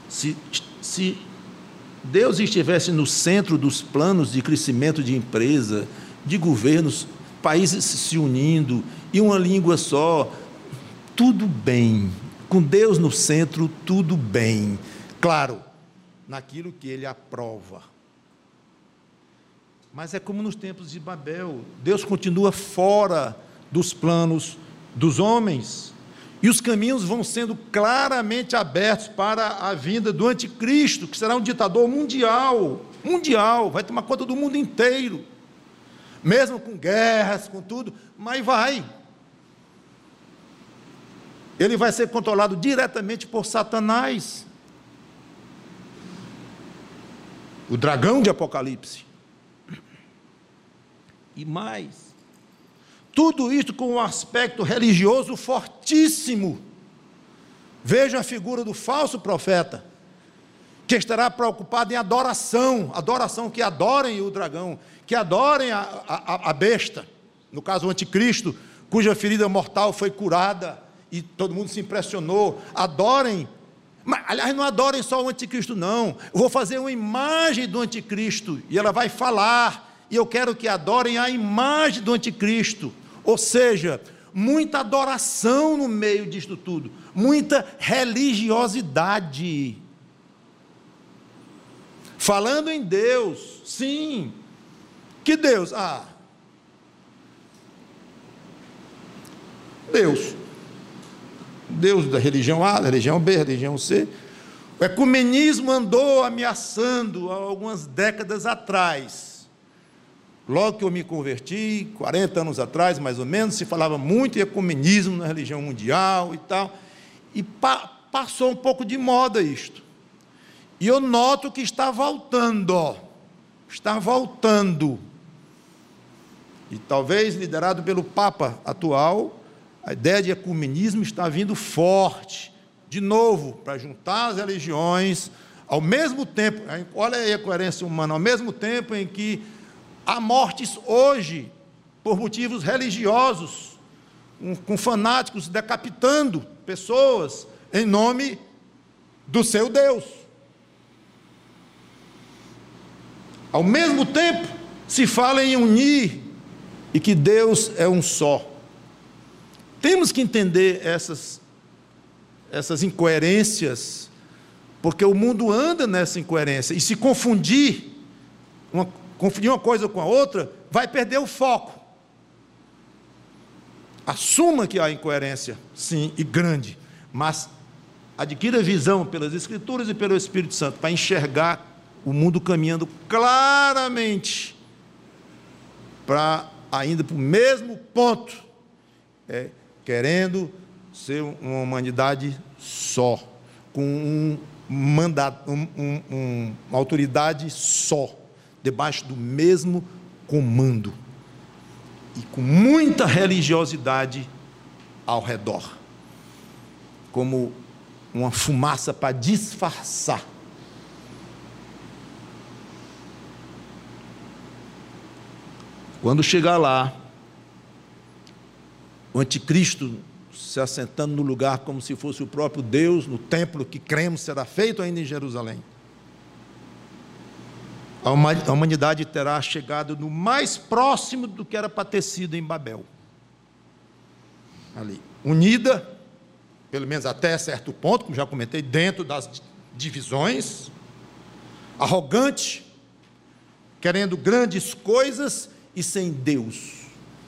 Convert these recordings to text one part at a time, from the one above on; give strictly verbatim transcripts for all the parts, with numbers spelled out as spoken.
Se, se Deus estivesse no centro dos planos de crescimento de empresa, de governos, países se unindo, e uma língua só, tudo bem. Com Deus no centro, tudo bem. Claro, naquilo que Ele aprova. Mas é como nos tempos de Babel, Deus continua fora dos planos dos homens, e os caminhos vão sendo claramente abertos para a vinda do anticristo, que será um ditador mundial, mundial, vai tomar conta do mundo inteiro, mesmo com guerras, com tudo, mas vai. Ele vai ser controlado diretamente por Satanás, o dragão de Apocalipse. E mais, tudo isso com um aspecto religioso fortíssimo. Veja a figura do falso profeta, que estará preocupado em adoração, adoração, que adorem o dragão, que adorem a, a, a besta, no caso o anticristo, cuja ferida mortal foi curada, e todo mundo se impressionou. Adorem, mas, aliás, não adorem só o anticristo, não. Eu vou fazer uma imagem do anticristo, e ela vai falar, e eu quero que adorem a imagem do anticristo. Ou seja, muita adoração no meio disto tudo, muita religiosidade. Falando em Deus, sim. Que Deus? Ah, Deus. Deus da religião A, da religião B, da religião C. O ecumenismo andou ameaçando há algumas décadas atrás. Logo que eu me converti, quarenta anos atrás, mais ou menos, se falava muito em ecumenismo na religião mundial e tal, e pa passou um pouco de moda isto. E eu noto que está voltando, ó, está voltando. E talvez liderado pelo Papa atual, a ideia de ecumenismo está vindo forte, de novo, para juntar as religiões, ao mesmo tempo, olha aí a coerência humana, ao mesmo tempo em que há mortes hoje, por motivos religiosos, um, com fanáticos decapitando pessoas, em nome do seu Deus. Ao mesmo tempo, se fala em unir, e que Deus é um só. Temos que entender essas, essas incoerências, porque o mundo anda nessa incoerência, e se confundir, uma, confundir uma coisa com a outra, vai perder o foco. Assuma que há incoerência, sim, e grande, mas adquira visão pelas Escrituras e pelo Espírito Santo, para enxergar o mundo caminhando claramente, para ainda para o mesmo ponto, é, querendo ser uma humanidade só, com um mandato, um, um, um, uma autoridade só, debaixo do mesmo comando, e com muita religiosidade ao redor, como uma fumaça para disfarçar. Quando chegar lá, o anticristo se assentando no lugar como se fosse o próprio Deus, no templo que cremos será feito ainda em Jerusalém, a humanidade terá chegado no mais próximo do que era para ter sido em Babel, ali, unida, pelo menos até certo ponto, como já comentei, dentro das divisões, arrogante, querendo grandes coisas e sem Deus.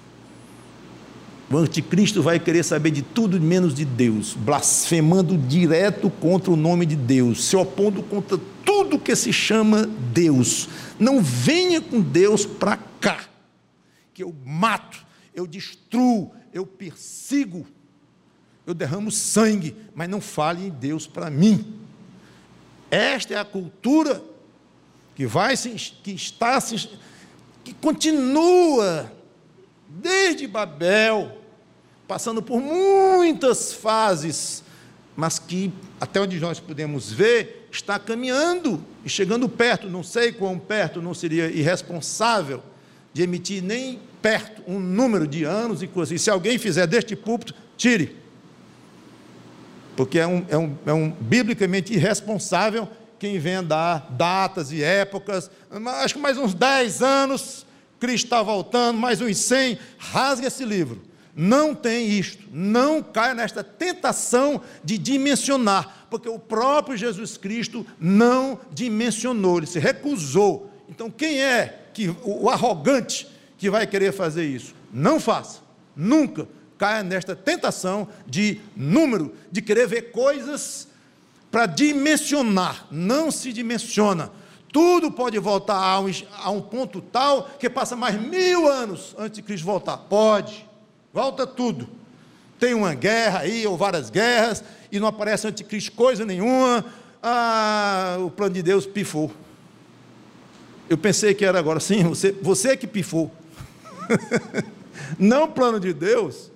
O anticristo vai querer saber de tudo menos de Deus, blasfemando direto contra o nome de Deus, se opondo contra tudo que se chama Deus. Não venha com Deus para cá, que eu mato, eu destruo, eu persigo, eu derramo sangue, mas não fale em Deus para mim. Esta é a cultura que vai se, que está se, que continua desde Babel, passando por muitas fases, mas que, até onde nós podemos ver, está caminhando e chegando perto. Não sei quão perto, não seria irresponsável de emitir nem perto um número de anos e coisas. E se alguém fizer deste púlpito, tire. porque é um, é um, é um biblicamente irresponsável quem vem dar datas e épocas. Acho que mais uns dez anos, Cristo está voltando, mais uns cem, rasga esse livro. Não tem isto, não caia nesta tentação de dimensionar, porque o próprio Jesus Cristo não dimensionou, ele se recusou. Então quem é que, o arrogante que vai querer fazer isso? Não faça, nunca caia nesta tentação de número, de querer ver coisas para dimensionar. Não se dimensiona. Tudo pode voltar a um, a um ponto tal que passa mais mil anos antes de Cristo voltar. Pode. Volta tudo. Tem uma guerra aí, ou várias guerras, e não aparece anticristo coisa nenhuma. Ah, o plano de Deus pifou. Eu pensei que era agora. Sim, você, você que pifou. Não o plano de Deus.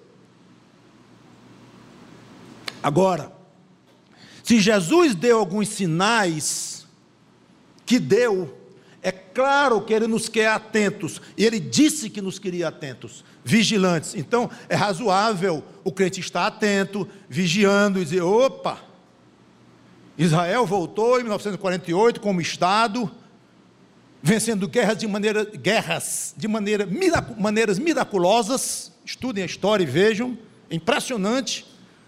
Agora, se Jesus deu alguns sinais, que deu, é claro que ele nos quer atentos, e ele disse que nos queria atentos, vigilantes. Então é razoável o crente estar atento, vigiando e dizer: opa, Israel voltou em mil novecentos e quarenta e oito como Estado, vencendo guerras de maneira, guerras de maneira, mirac, maneiras miraculosas. Estudem a história e vejam, é impressionante.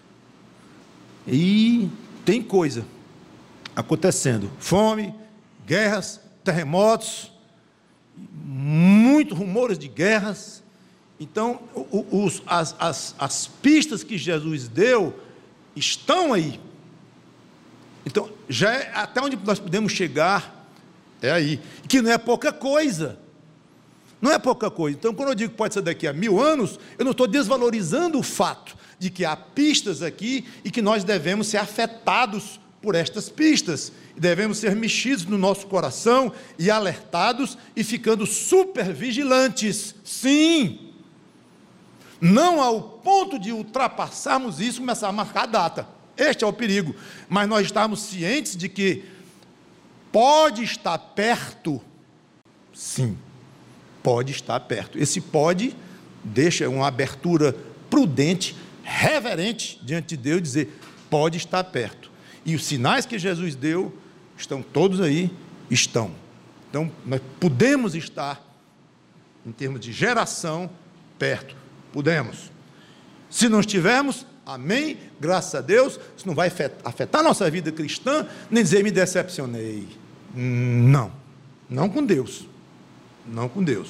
E tem coisa acontecendo, fome, guerras, terremotos, muitos rumores de guerras. Então, os, as, as, as pistas que Jesus deu estão aí. Então, já é, até onde nós podemos chegar, é aí, que não é pouca coisa, não é pouca coisa. Então, quando eu digo que pode ser daqui a mil anos, eu não estou desvalorizando o fato de que há pistas aqui e que nós devemos ser afetados por estas pistas, e devemos ser mexidos no nosso coração e alertados e ficando super vigilantes. Sim, não ao ponto de ultrapassarmos isso e começar a marcar a data. Este é o perigo, mas nós estamos cientes de que pode estar perto. Sim, pode estar perto. Esse pode deixa uma abertura prudente, reverente diante de Deus, dizer: pode estar perto. E os sinais que Jesus deu estão todos aí, estão. Então, nós podemos estar, em termos de geração, perto. Podemos. Se não estivermos, amém, graças a Deus, isso não vai afetar a nossa vida cristã, nem dizer: me decepcionei. Não, não com Deus. Não com Deus.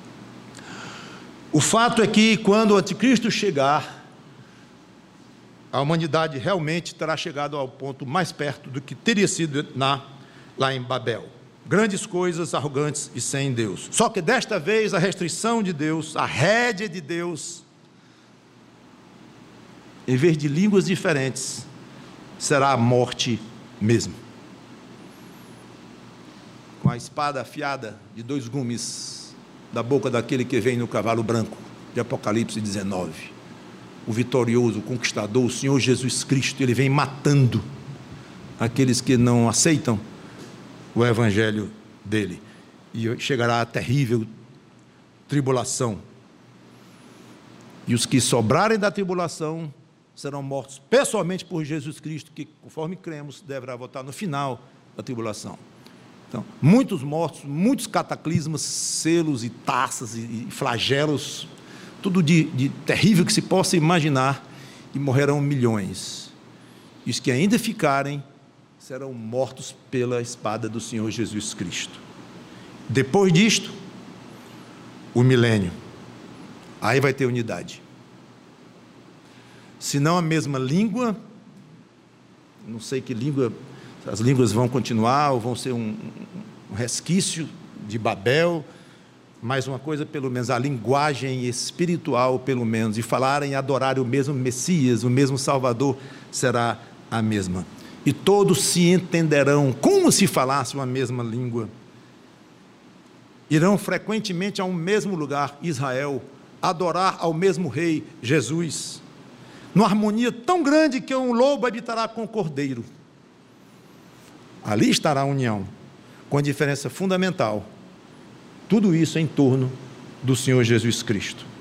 O fato é que, quando o anticristo chegar, a humanidade realmente terá chegado ao ponto mais perto do que teria sido na, lá em Babel. Grandes coisas, arrogantes e sem Deus. Só que desta vez a restrição de Deus, a rédea de Deus, em vez de línguas diferentes, será a morte mesmo. Com a espada afiada de dois gumes da boca daquele que vem no cavalo branco, de Apocalipse dezenove. O vitorioso, o conquistador, o Senhor Jesus Cristo, ele vem matando aqueles que não aceitam o evangelho dele. E chegará a terrível tribulação. E os que sobrarem da tribulação serão mortos pessoalmente por Jesus Cristo, que, conforme cremos, deverá voltar no final da tribulação. Então, muitos mortos, muitos cataclismas, selos e taças e flagelos, tudo de, de terrível que se possa imaginar, e morrerão milhões. E os que ainda ficarem serão mortos pela espada do Senhor Jesus Cristo. Depois disto, o milênio. Aí vai ter unidade. Se não a mesma língua, não sei que língua, as línguas vão continuar, ou vão ser um, um resquício de Babel, mas uma coisa pelo menos, a linguagem espiritual pelo menos, de falarem e adorarem o mesmo Messias, o mesmo Salvador, será a mesma. E todos se entenderão como se falasse uma mesma língua. Irão frequentemente a um mesmo lugar, Israel, adorar ao mesmo rei, Jesus, numa harmonia tão grande que um lobo habitará com o cordeiro. Ali estará a união, com a diferença fundamental. Tudo isso em torno do Senhor Jesus Cristo.